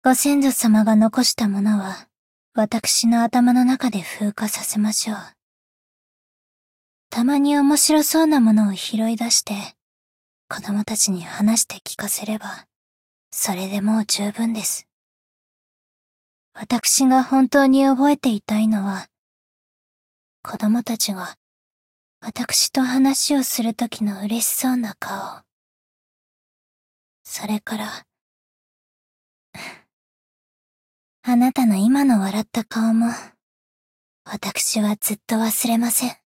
ご先祖様が残したものは、私の頭の中で風化させましょう。たまに面白そうなものを拾い出して、子供たちに話して聞かせれば、それでもう十分です。私が本当に覚えていたいのは、子供たちが私と話をするときの嬉しそうな顔。それから、あなたの今の笑った顔も、私はずっと忘れません。